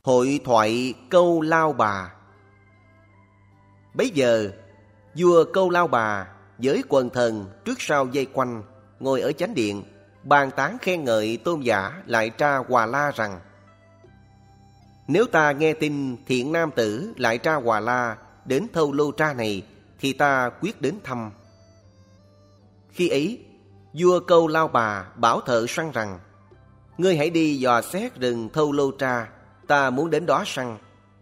Hội thoại Câu Lao Bà. Bấy giờ vua Câu Lao Bà với quần thần trước sau vây quanh, ngồi ở chánh điện, bàn tán khen ngợi tôn giả Lại Tra Hòa La rằng: nếu ta nghe tin thiện nam tử Lại Tra Hòa La đến Thâu Lô Tra này, thì ta quyết đến thăm. Khi ấy, vua Câu Lao Bà bảo thợ săn rằng: ngươi hãy đi dò xét rừng Thâu Lô Tra, ta muốn đến đó săn.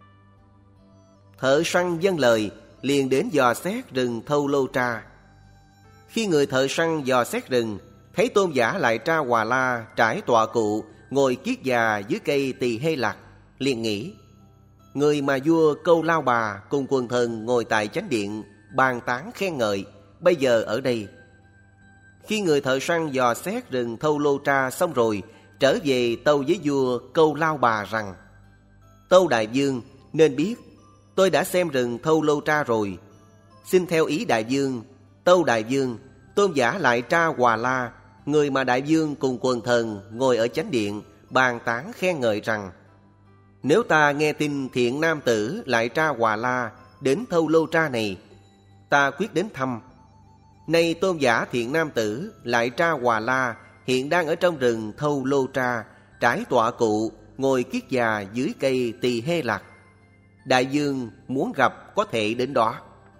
Thợ săn vâng lời, liền đến dò xét rừng Thâu Lô Tra. Khi người thợ săn dò xét rừng, thấy tôn giả Lại Tra Hòa La trải tọa cụ, ngồi kiết già dưới cây tỳ hê lạc, liền nghĩ: người mà vua Câu Lao Bà cùng quần thần ngồi tại chánh điện bàn tán khen ngợi, bây giờ ở đây. Khi người thợ săn dò xét rừng Thâu Lô Tra xong rồi, trở về tâu với vua Câu Lao Bà rằng: tâu đại vương nên biết, tôi đã xem rừng Thâu Lô Tra rồi. Xin theo ý đại vương, tâu đại vương, tôn giả Lại Tra Hòa La, người mà đại vương cùng quần thần ngồi ở chánh điện bàn tán khen ngợi rằng: nếu ta nghe tin thiện nam tử Lại Tra Hòa La đến Thâu Lô Tra này, ta quyết đến thăm. Nay tôn giả thiện nam tử Lại Tra Hòa La hiện đang ở trong rừng Thâu Lô Tra, trải tọa cụ, ngồi kiết già dưới cây tỳ hê lạc. Đại vương muốn gặp có thể đến đó.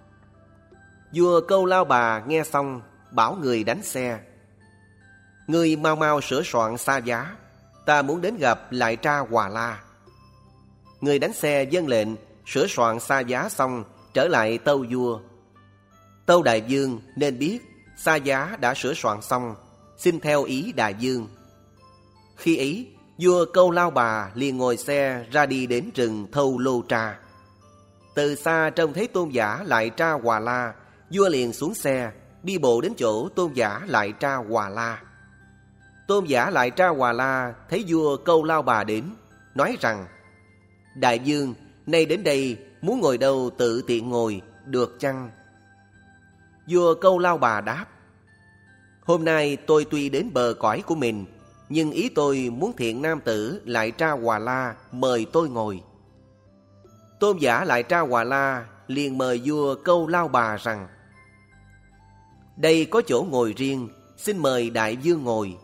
Vua Câu Lao Bà nghe xong, bảo người đánh xe: ngươi mau mau sửa soạn xa giá, ta muốn đến gặp Lại Tra Hòa La. Người đánh xe vâng lệnh, sửa soạn xa giá xong, trở lại tâu vua: tâu đại vương nên biết, xa giá đã sửa soạn xong, xin theo ý đại vương. Khi ấy, vua Câu Lao Bà liền ngồi xe ra đi đến rừng Thâu Lô Tra. Từ xa trông thấy tôn giả Lại Tra Hòa La, vua liền xuống xe, đi bộ đến chỗ tôn giả Lại Tra Hòa La. Tôn giả Lại Tra Hòa La thấy vua Câu Lao Bà đến, nói rằng: đại vương, nay đến đây muốn ngồi đâu tự tiện ngồi, được chăng? Vua Câu Lao Bà đáp: hôm nay tôi tuy đến bờ cõi của mình, nhưng ý tôi muốn thiện nam tử Lại Tra Hòa La mời tôi ngồi. Tôn giả Lại Tra Hòa La liền mời vua Câu Lao Bà rằng: đây có chỗ ngồi riêng, xin mời đại vương ngồi.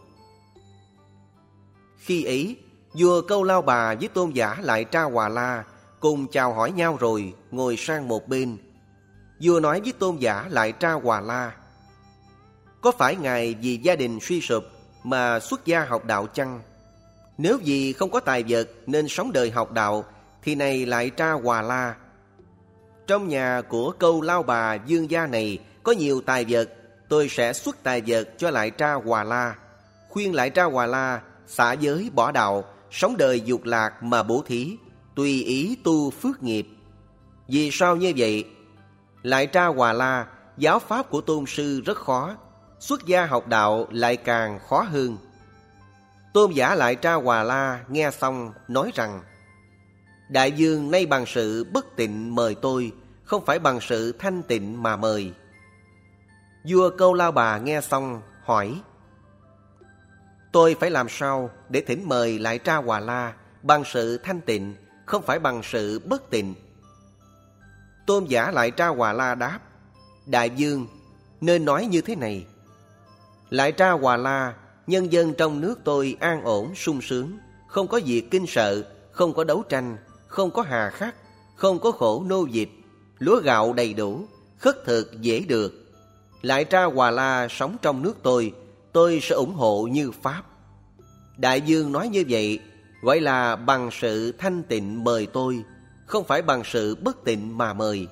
Khi ấy, vua Câu Lao Bà với tôn giả Lại Tra Hòa La cùng chào hỏi nhau rồi ngồi sang một bên. Vua nói với tôn giả Lại Tra Hòa La: có phải ngài vì gia đình suy sụp mà xuất gia học đạo chăng? Nếu vì không có tài vật nên sống đời học đạo, thì này Lại Tra Hòa La, trong nhà của Câu Lao Bà vương gia này có nhiều tài vật, tôi sẽ xuất tài vật cho Lại Tra Hòa La, khuyên Lại Tra Hòa La xả giới bỏ đạo, sống đời dục lạc mà bố thí, tùy ý tu phước nghiệp. Vì sao như vậy? Lại Tra Hòa La, giáo pháp của tôn sư rất khó, xuất gia học đạo lại càng khó hơn. Tôn giả Lại Tra Hòa La nghe xong nói rằng: đại vương nay bằng sự bất tịnh mời tôi, không phải bằng sự thanh tịnh mà mời. Vua Câu Lao Bà nghe xong hỏi: tôi phải làm sao để thỉnh mời Lại Tra Hòa La bằng sự thanh tịnh, không phải bằng sự bất tịnh? Tôn giả Lại Tra Hòa La đáp: đại vương nên nói như thế này: Lại Tra Hòa La, nhân dân trong nước tôi an ổn sung sướng, không có việc kinh sợ, không có đấu tranh, không có hà khắc, không có khổ nô dịch, lúa gạo đầy đủ, khất thực dễ được. Lại Tra Hòa La sống trong nước tôi sẽ ủng hộ như pháp. Đại vương nói như vậy gọi là bằng sự thanh tịnh mời tôi, không phải bằng sự bất tịnh mà mời.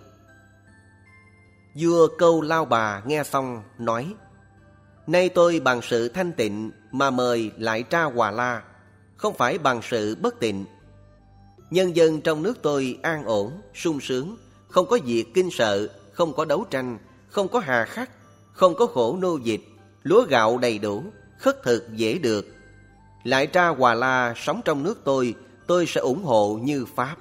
Vua Câu Lao Bà nghe xong nói: nay tôi bằng sự thanh tịnh mà mời Lại Tra Hòa La, không phải bằng sự bất tịnh. Nhân dân trong nước tôi an ổn, sung sướng, không có việc kinh sợ, không có đấu tranh, không có hà khắc, không có khổ nô dịch, lúa gạo đầy đủ, khất thực dễ được. Lại Tra Hòa La sống trong nước tôi sẽ ủng hộ như pháp.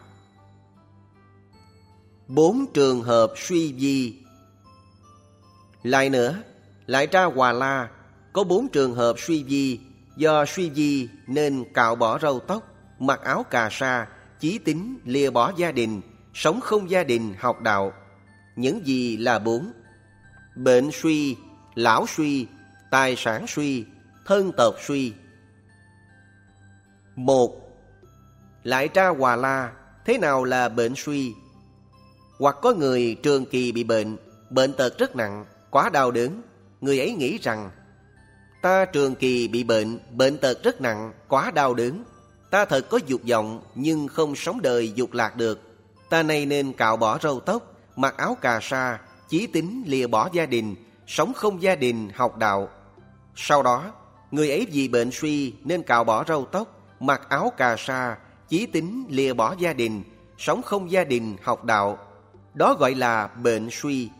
4 trường hợp suy vi. Lại nữa, Lại Tra Hòa La có 4 trường hợp suy vi. Do suy vi nên cạo bỏ râu tóc, mặc áo cà sa, chí tín lìa bỏ gia đình, sống không gia đình học đạo. Những gì là 4? Bệnh suy, lão suy, tài sản suy, thân tộc suy. 1. Lại tra Hòa La, thế nào là bệnh suy? Hoặc có người trường kỳ bị bệnh, bệnh tật rất nặng, quá đau đớn. Người ấy nghĩ rằng ta trường kỳ bị bệnh, bệnh tật rất nặng, quá đau đớn. Ta thật có dục vọng nhưng không sống đời dục lạc được. Ta này nên cạo bỏ râu tóc, mặc áo cà sa, chí tín lìa bỏ gia đình, sống không gia đình học đạo. Sau đó, người ấy vì bệnh suy nên cạo bỏ râu tóc, mặc áo cà sa, chí tín lìa bỏ gia đình, sống không gia đình học đạo. Đó gọi là bệnh suy.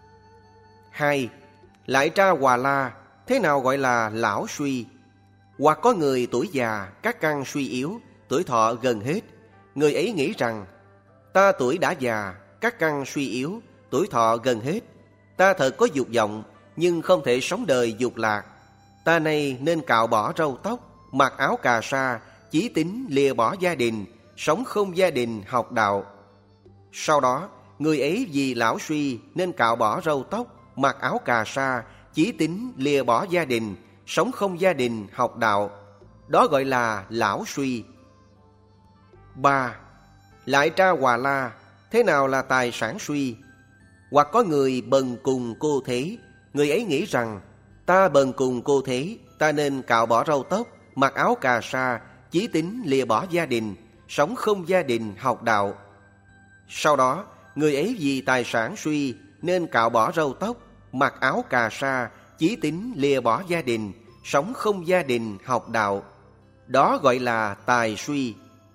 2. Lại tra Hòa La, thế nào gọi là lão suy? Hoặc có người tuổi già, các căn suy yếu, tuổi thọ gần hết. Người ấy nghĩ rằng ta tuổi đã già, các căn suy yếu, tuổi thọ gần hết. Ta thật có dục vọng nhưng không thể sống đời dục lạc. Ta này nên cạo bỏ râu tóc, mặc áo cà sa, chí tín lìa bỏ gia đình, sống không gia đình học đạo. Sau đó, người ấy vì lão suy nên cạo bỏ râu tóc, mặc áo cà sa, chí tín lìa bỏ gia đình, sống không gia đình học đạo. Đó gọi là lão suy. 3. Lại tra Hòa La, thế nào là tài sản suy? Hoặc có người bần cùng cô thế. Người ấy nghĩ rằng ta bần cùng cô thế, ta nên cạo bỏ râu tóc, mặc áo cà sa, chí tín lìa bỏ gia đình, sống không gia đình học đạo. Sau đó, người ấy vì tài sản suy nên cạo bỏ râu tóc, mặc áo cà sa, chí tín lìa bỏ gia đình, sống không gia đình học đạo. Đó gọi là tài suy.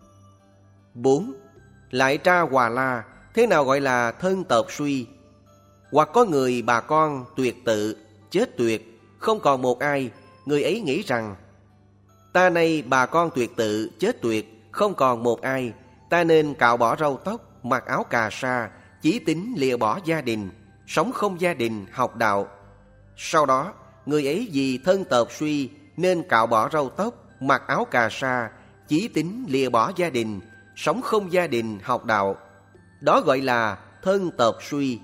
4. Lại tra Hòa La, thế nào gọi là thân tộc suy? Hoặc có người bà con tuyệt tự, chết tuyệt, không còn một ai. Người ấy nghĩ rằng ta này bà con tuyệt tự, chết tuyệt, không còn một ai. Ta nên cạo bỏ râu tóc, mặc áo cà sa, chí tín lìa bỏ gia đình, sống không gia đình học đạo. Sau đó, người ấy vì thân tộc suy nên cạo bỏ râu tóc, mặc áo cà sa, chí tín lìa bỏ gia đình, sống không gia đình học đạo. Đó gọi là thân tộc suy.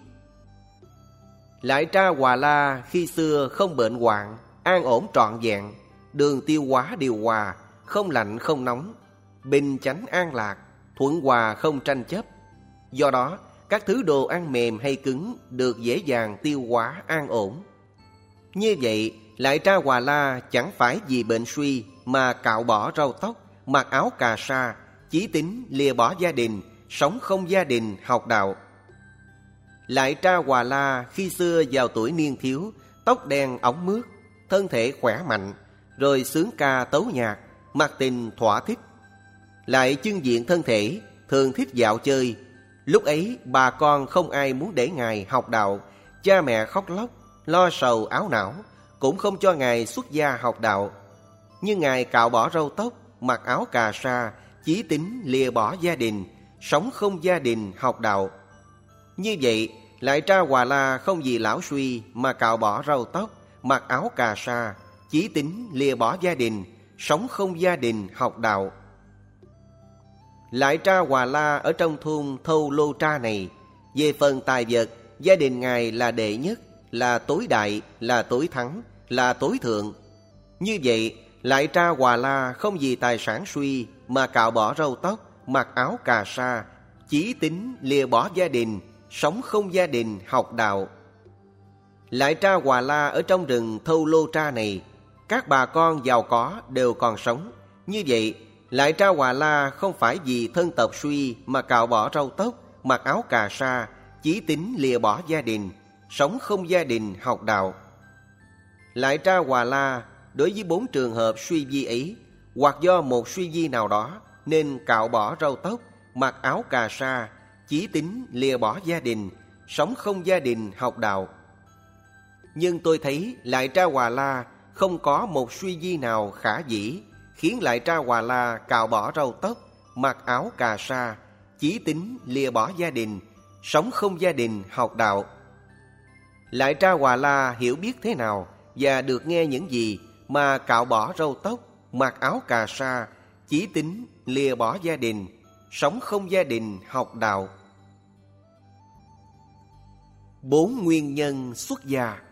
Lại tra Hòa La khi xưa không bệnh hoạn, an ổn trọn vẹn, đường tiêu hóa điều hòa, không lạnh không nóng, bình chánh an lạc, thuận hòa không tranh chấp. Do đó, các thứ đồ ăn mềm hay cứng được dễ dàng tiêu hóa an ổn. Như vậy, Lại tra Hòa La chẳng phải vì bệnh suy mà cạo bỏ râu tóc, mặc áo cà sa, chí tín lìa bỏ gia đình, sống không gia đình học đạo. Lại tra Hòa La khi xưa vào tuổi niên thiếu, tóc đen óng mướt, thân thể khỏe mạnh, rồi xướng ca tấu nhạc, mặc tình thỏa thích. Lại chưng diện thân thể, thường thích dạo chơi. Lúc ấy bà con không ai muốn để Ngài học đạo, cha mẹ khóc lóc, lo sầu áo não, cũng không cho Ngài xuất gia học đạo. Nhưng Ngài cạo bỏ râu tóc, mặc áo cà sa, chí tín lìa bỏ gia đình, sống không gia đình học đạo. Như vậy, Lại tra Hòa La không vì lão suy mà cạo bỏ râu tóc, mặc áo cà sa, chí tín lìa bỏ gia đình, sống không gia đình học đạo. Lại tra Hòa La ở trong thôn Thâu Lô Tra này, về phần tài vật, gia đình Ngài là đệ nhất, là tối đại, là tối thắng, là tối thượng. Như vậy, Lại tra Hòa La không vì tài sản suy mà cạo bỏ râu tóc, mặc áo cà sa, chí tín lìa bỏ gia đình, sống không gia đình học đạo. Lại tra Hòa La ở trong rừng Thâu Lô Tra này, các bà con giàu có đều còn sống. Như vậy, Lại tra Hòa La không phải vì thân tộc suy mà cạo bỏ râu tóc, mặc áo cà sa, chí tín lìa bỏ gia đình, sống không gia đình học đạo. Lại tra Hòa La đối với 4 trường hợp suy vi ấy, hoặc do một suy vi nào đó nên cạo bỏ râu tóc, mặc áo cà sa, chí tín lìa bỏ gia đình, sống không gia đình học đạo. Nhưng tôi thấy Lại tra Hòa La không có một suy vi nào khả dĩ khiến Lại tra Hòa La cạo bỏ râu tóc, mặc áo cà sa, chí tín lìa bỏ gia đình, sống không gia đình học đạo. Lại tra Hòa La hiểu biết thế nào và được nghe những gì mà cạo bỏ râu tóc, mặc áo cà sa, chí tín lìa bỏ gia đình, sống không gia đình học đạo. 4 nguyên nhân xuất gia.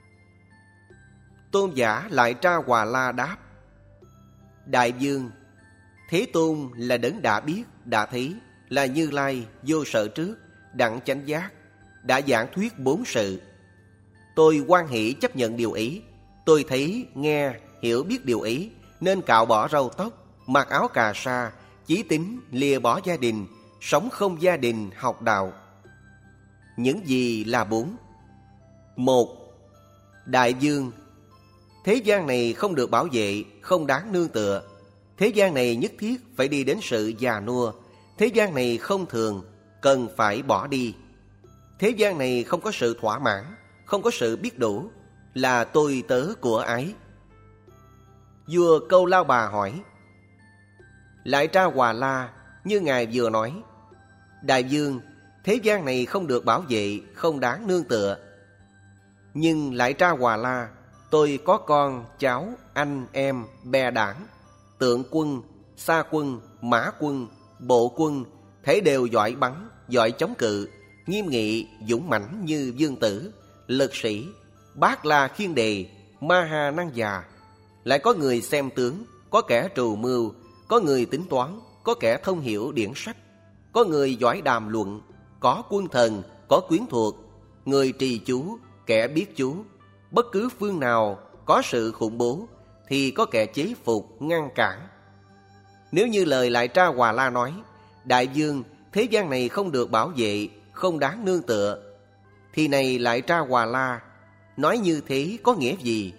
Tôn giả Lại Tra Hòa La đáp: Đại vương, Thế Tôn là đấng đã biết, đã thấy, là Như Lai, vô sở trước, đặng chánh giác, đã giảng thuyết 4 sự. Tôi hoan hỷ chấp nhận điều ấy. Tôi thấy, nghe, hiểu biết điều ấy, nên cạo bỏ râu tóc, mặc áo cà sa, chí tín, lìa bỏ gia đình, sống không gia đình, học đạo. Những gì là 4? 1. Đại vương, thế gian này không được bảo vệ, không đáng nương tựa. Thế gian này nhất thiết phải đi đến sự già nua. Thế gian này không thường, cần phải bỏ đi. Thế gian này không có sự thỏa mãn, không có sự biết đủ, là tôi tớ của ái. Vua Câu Lao Bà hỏi: Lại Tra Hòa La, như ngài vừa nói, đại vương, thế gian này không được bảo vệ, không đáng nương tựa. Nhưng Lại Tra Hòa La, tôi có con, cháu, anh, em, bè đảng, tượng quân, sa quân, mã quân, bộ quân, thấy đều giỏi bắn, giỏi chống cự, nghiêm nghị, dũng mãnh như vương tử, lực sĩ, bát la khiên đề, ma ha năng già. Lại có người xem tướng, có kẻ trù mưu, có người tính toán, có kẻ thông hiểu điển sách, có người giỏi đàm luận, có quân thần, có quyến thuộc, người trì chú, kẻ biết chú. Bất cứ phương nào có sự khủng bố thì có kẻ chế phục, ngăn cản. Nếu như lời Lại Tra Hòa La nói, đại vương, thế gian này không được bảo vệ, không đáng nương tựa, thì này Lại Tra Hòa La nói như thế có nghĩa gì?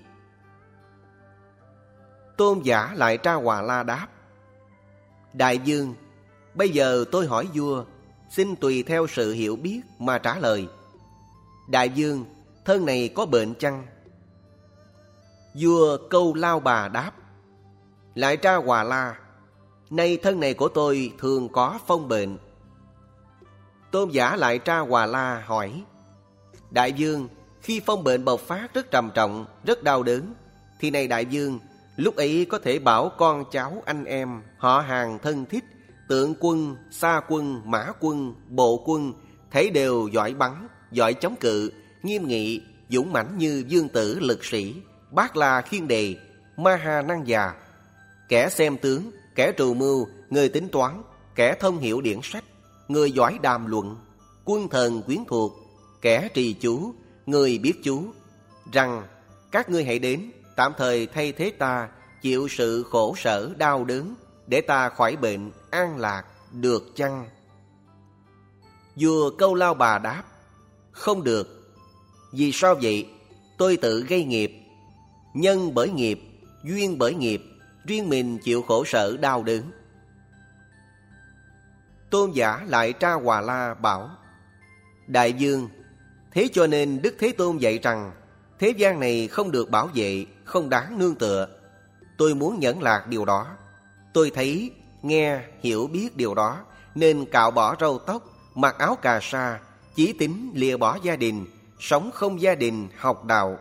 Tôn giả Lại Tra Hòa La đáp: Đại vương, bây giờ tôi hỏi vua, xin tùy theo sự hiểu biết mà trả lời. Đại vương, thân này có bệnh chăng? Vua Câu Lao Bà đáp: Lại Tra Hòa La, nay thân này của tôi thường có phong bệnh. Tôn giả Lại Tra Hòa La hỏi: Đại vương, khi phong bệnh bộc phát rất trầm trọng, rất đau đớn, thì này đại vương, lúc ấy có thể bảo con cháu, anh em, họ hàng thân thích, tượng quân, sa quân, mã quân, bộ quân, thấy đều giỏi bắn, giỏi chống cự, nghiêm nghị, dũng mãnh như vương tử, lực sĩ, bát la khiên đề, ma ha năng già. Kẻ xem tướng, kẻ trù mưu, người tính toán, kẻ thông hiểu điển sách, người giỏi đàm luận, quân thần quyến thuộc, kẻ trì chú, người biết chú, rằng các ngươi hãy đến, tạm thời thay thế ta, chịu sự khổ sở đau đớn, để ta khỏi bệnh, an lạc, được chăng? Vua Câu Lao Bà đáp: Không được. Vì sao vậy? Tôi tự gây nghiệp, nhân bởi nghiệp, duyên bởi nghiệp, riêng mình chịu khổ sở đau đớn. Tôn giả Lại Tra Hòa La bảo: Đại vương, thế cho nên Đức Thế Tôn dạy rằng thế gian này không được bảo vệ, không đáng nương tựa. Tôi muốn nhẫn lạc điều đó. Tôi thấy, nghe, hiểu biết điều đó, nên cạo bỏ râu tóc, mặc áo cà sa, chí tín lìa bỏ gia đình, sống không gia đình, học đạo.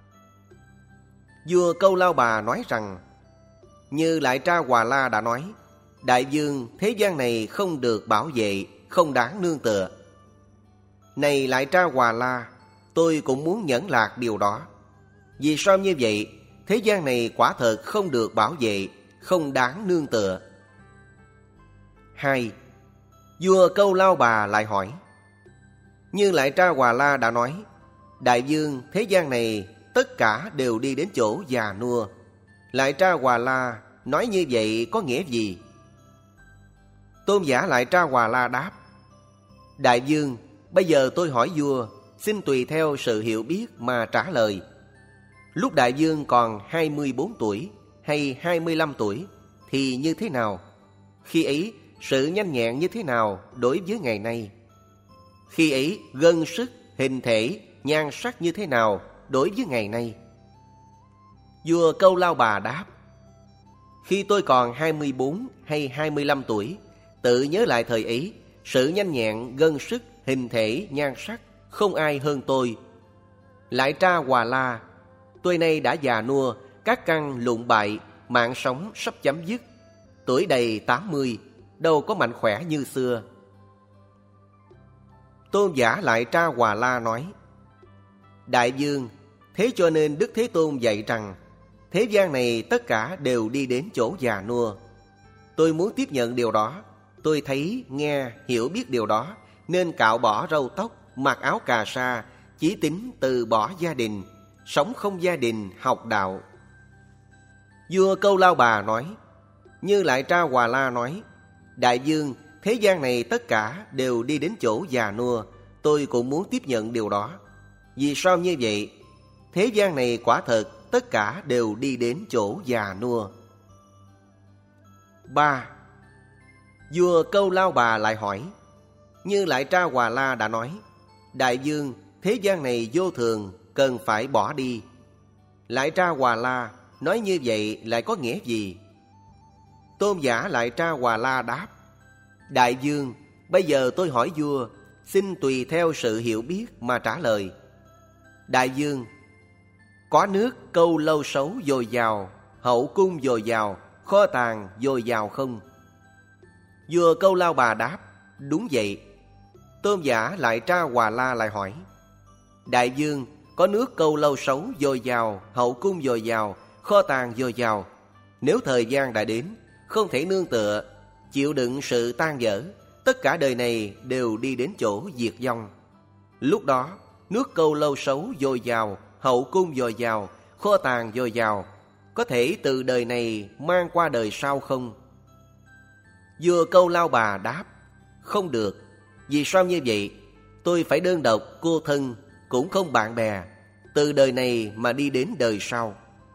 Vua Câu Lao Bà nói rằng, như Lại Tra Hòa La đã nói, đại vương, thế gian này không được bảo vệ, không đáng nương tựa. Này Lại Tra Hòa La, tôi cũng muốn nhẫn lạc điều đó. Vì sao như vậy? Thế gian này quả thật không được bảo vệ, không đáng nương tựa. 2. Vua Câu Lao Bà lại hỏi, như Lại Tra Hòa La đã nói, đại vương, thế gian này tất cả đều đi đến chỗ già nua. Lại Tra Hòa La nói như vậy có nghĩa gì? Tôn giả Lại Tra Hòa La đáp, đại vương, bây giờ tôi hỏi vua, xin tùy theo sự hiểu biết mà trả lời. Lúc đại vương còn 24 tuổi hay 25 tuổi thì như thế nào? Khi ấy sự nhanh nhẹn như thế nào đối với ngày nay? Khi ấy gân sức, hình thể, nhan sắc như thế nào đối với ngày nay? Vua Câu Lao Bà đáp, khi tôi còn 24 hay 25 tuổi, tự nhớ lại thời ấy, sự nhanh nhẹn, gân sức, hình thể, nhan sắc không ai hơn tôi. Lại Tra Hòa La, tôi nay đã già nua, các căn lụng bại, mạng sống sắp chấm dứt, tuổi đầy 80, đâu có mạnh khỏe như xưa. Tôn giả Lại Tra Hòa La nói: Đại vương, thế cho nên Đức Thế Tôn dạy rằng thế gian này tất cả đều đi đến chỗ già nua. Tôi muốn tiếp nhận điều đó. Tôi thấy, nghe, hiểu biết điều đó, nên cạo bỏ râu tóc, mặc áo cà sa, chí tín từ bỏ gia đình, sống không gia đình, học đạo. Vua Câu Lao Bà nói: Như Lại Tra Hòa La nói: Đại vương, thế gian này tất cả đều đi đến chỗ già nua. Tôi cũng muốn tiếp nhận điều đó. Vì sao như vậy? Thế gian này quả thật tất cả đều đi đến chỗ già nua. 3. Vua Câu Lao Bà lại hỏi: Như Lại Tra Hòa La đã nói: Đại vương, thế gian này vô thường, cần phải bỏ đi. Lại Tra Hòa La nói như vậy lại có nghĩa gì? Tôn giả Lại Tra Hòa La đáp: Đại vương, bây giờ tôi hỏi vua, xin tùy theo sự hiểu biết mà trả lời. Đại vương, có nước câu lâu sấu dồi dào, hậu cung dồi dào, kho tàng dồi dào không? Vua Câu Lao Bà đáp: Đúng vậy. Tôn giả Lại Tra Hòa La lại hỏi: Đại vương, có nước câu lâu sấu dồi dào, hậu cung dồi dào, kho tàng dồi dào. Nếu thời gian đã đến, không thể nương tựa, chịu đựng sự tan vỡ, tất cả đời này đều đi đến chỗ diệt vong. Lúc đó, nước câu lâu sấu dồi dào, hậu cung dồi dào, kho tàng dồi dào, có thể từ đời này mang qua đời sau không? Vua Câu Lao Bà đáp: Không được. Vì sao như vậy? Tôi phải đơn độc, cô thân, cũng không bạn bè, từ đời này mà đi đến đời sau.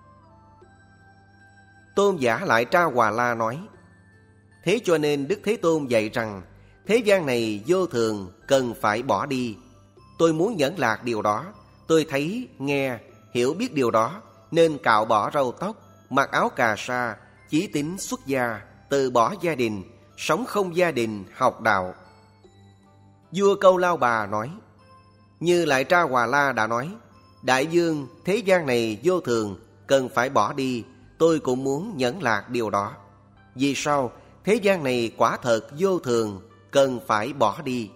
Tôn giả Lại Tra Hòa La nói: Thế cho nên Đức Thế Tôn dạy rằng thế gian này vô thường, cần phải bỏ đi. Tôi muốn nhẫn lạc điều đó. Tôi thấy, nghe, hiểu biết điều đó, nên cạo bỏ râu tóc, mặc áo cà sa, chí tín xuất gia, từ bỏ gia đình, sống không gia đình, học đạo. Vua Câu Lao Bà nói: Như Lại Tra Hòa La đã nói: Đại vương, thế gian này vô thường, cần phải bỏ đi. Tôi cũng muốn nhẫn lạc điều đó. Vì sao? Thế gian này quả thật vô thường, cần phải bỏ đi.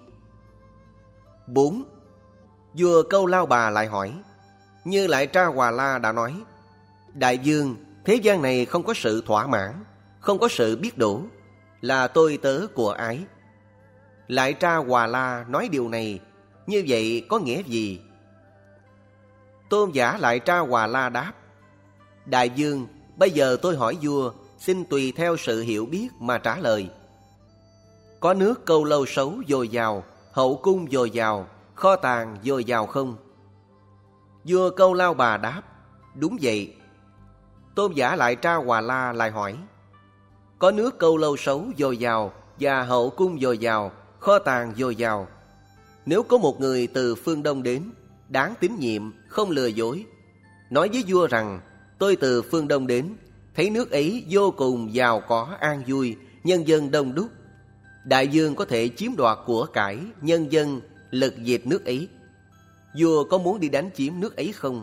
4. Vua Câu Lao Bà lại hỏi: Như Lại Tra Hòa La đã nói: Đại vương, thế gian này không có sự thỏa mãn, không có sự biết đủ, là tôi tớ của ái. Lại Tra Hòa La nói điều này, như vậy có nghĩa gì? Tôn giả Lại Tra Hòa La đáp: Đại vương, bây giờ tôi hỏi vua, xin tùy theo sự hiểu biết mà trả lời. Có nước câu lâu sấu dồi dào, hậu cung dồi dào, kho tàng dồi dào không? Vua Câu Lao Bà đáp: Đúng vậy. Tôn giả Lại Tra Hòa La lại hỏi: Có nước câu lâu sấu dồi dào và hậu cung dồi dào, kho tàng dồi dào. Nếu có một người từ phương Đông đến, đáng tín nhiệm, không lừa dối, nói với vua rằng: Tôi từ phương Đông đến, thấy nước ấy vô cùng giàu có, an vui, nhân dân đông đúc. Đại vương có thể chiếm đoạt của cải, nhân dân, lực diệt nước ấy. Vua có muốn đi đánh chiếm nước ấy không?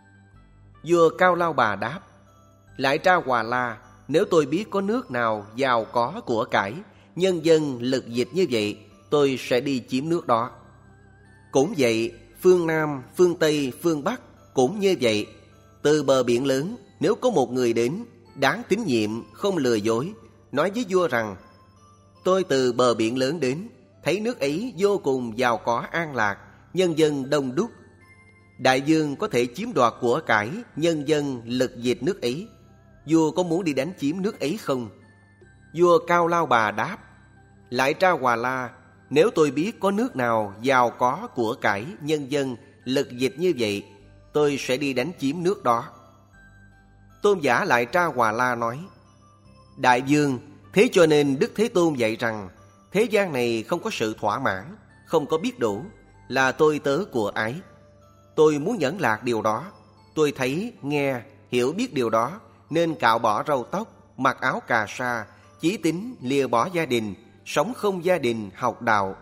Vua Cao Lao Bà đáp: Lại Tra Hòa La, nếu tôi biết có nước nào giàu có của cải, nhân dân lực dịch như vậy, tôi sẽ đi chiếm nước đó. Cũng vậy, phương Nam, phương Tây, phương Bắc cũng như vậy. Từ bờ biển lớn, nếu có một người đến, đáng tín nhiệm, không lừa dối, nói với vua rằng: Tôi từ bờ biển lớn đến, thấy nước ấy vô cùng giàu có, an lạc, nhân dân đông đúc. Đại vương có thể chiếm đoạt của cải, nhân dân lực diệt nước ấy. Vua có muốn đi đánh chiếm nước ấy không? Vua Cao Lao Bà đáp: Lại Tra Hòa La, nếu tôi biết có nước nào giàu có của cải, nhân dân lực diệt như vậy, tôi sẽ đi đánh chiếm nước đó. Tôn giả Lại Tra Hòa La nói: Đại vương, thế cho nên Đức Thế Tôn dạy rằng thế gian này không có sự thỏa mãn, không có biết đủ, là tôi tớ của ái. Tôi muốn nhẫn lạc điều đó. Tôi thấy, nghe, hiểu biết điều đó, nên cạo bỏ râu tóc, mặc áo cà sa, chí tín lìa bỏ gia đình, sống không gia đình, học đạo.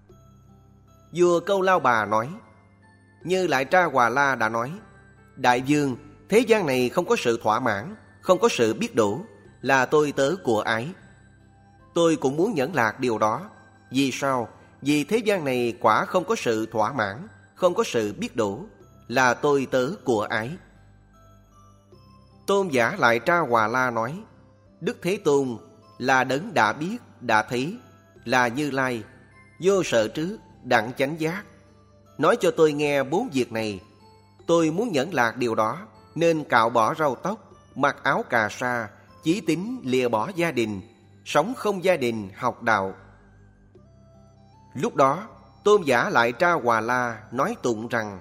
Vua Câu Lao Bà nói: Như Lại Tra Hòa La đã nói: Đại vương, thế gian này không có sự thỏa mãn, không có sự biết đủ, là tôi tớ của ái. Tôi cũng muốn nhẫn lạc điều đó. Vì sao? Vì thế gian này quả không có sự thỏa mãn, không có sự biết đủ, là tôi tớ của ái. Tôn giả Lại Tra Hòa La nói: Đức Thế Tôn là đấng đã biết, đã thấy, là Như Lai, vô sợ trước, đặng chánh giác. Nói cho tôi nghe 4 việc này. Tôi muốn nhẫn lạc điều đó, nên cạo bỏ râu tóc, mặc áo cà sa, chí tín lìa bỏ gia đình, sống không gia đình, học đạo. Lúc đó, Tôn giả Lại Tra Hòa La nói tụng rằng: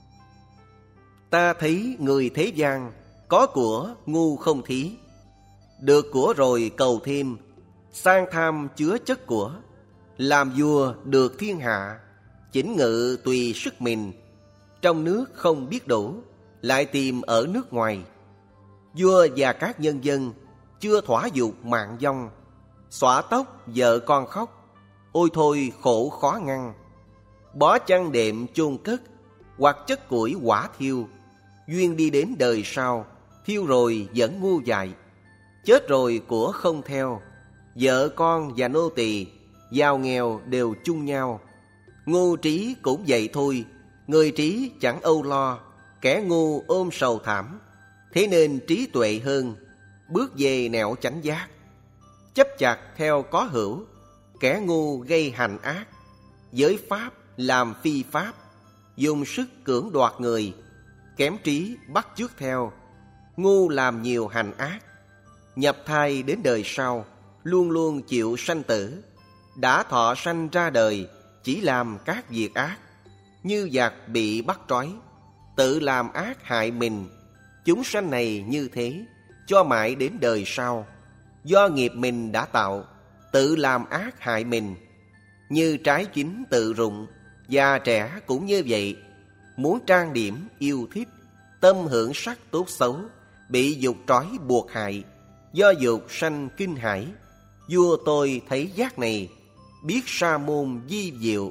Ta thấy người thế gian có của ngu không thí, được của rồi cầu thêm, sang tham chứa chất của, làm vua được thiên hạ, chỉnh ngự tùy sức mình, trong nước không biết đủ, lại tìm ở nước ngoài. Vua và các nhân dân chưa thỏa dục mạng vong, xõa tóc vợ con khóc, ôi thôi khổ khó ngăn. Bó chăn đệm chôn cất, hoặc chất củi hỏa thiêu, duyên đi đến đời sau, thiêu rồi vẫn ngu dại. Chết rồi của không theo, vợ con và nô tỳ, giàu nghèo đều chung nhau. Ngu trí cũng vậy thôi, người trí chẳng âu lo, kẻ ngu ôm sầu thảm. Thế nên trí tuệ hơn, bước về nẻo chánh giác. Chấp chặt theo có hữu, kẻ ngu gây hành ác. Giới pháp làm phi pháp, dùng sức cưỡng đoạt người. Kém trí bắt chước theo, ngu làm nhiều hành ác. Nhập thai đến đời sau, luôn luôn chịu sanh tử. Đã thọ sanh ra đời, chỉ làm các việc ác. Như giặc bị bắt trói, tự làm ác hại mình. Chúng sanh này như thế, cho mãi đến đời sau. Do nghiệp mình đã tạo, tự làm ác hại mình. Như trái chín tự rụng, già trẻ cũng như vậy. Muốn trang điểm, yêu thích, tâm hưởng sắc tốt xấu, bị dục trói buộc hại. Do dục sanh kinh hải. Vua tôi thấy giác này, biết sa môn di diệu.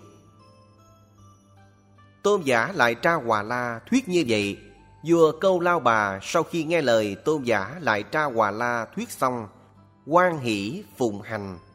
Tôn giả Lại Tra Hòa La thuyết như vậy. Vua Câu Lao Bà sau khi nghe lời Tôn giả Lại Tra Hòa La thuyết xong, hoan hỷ phụng hành.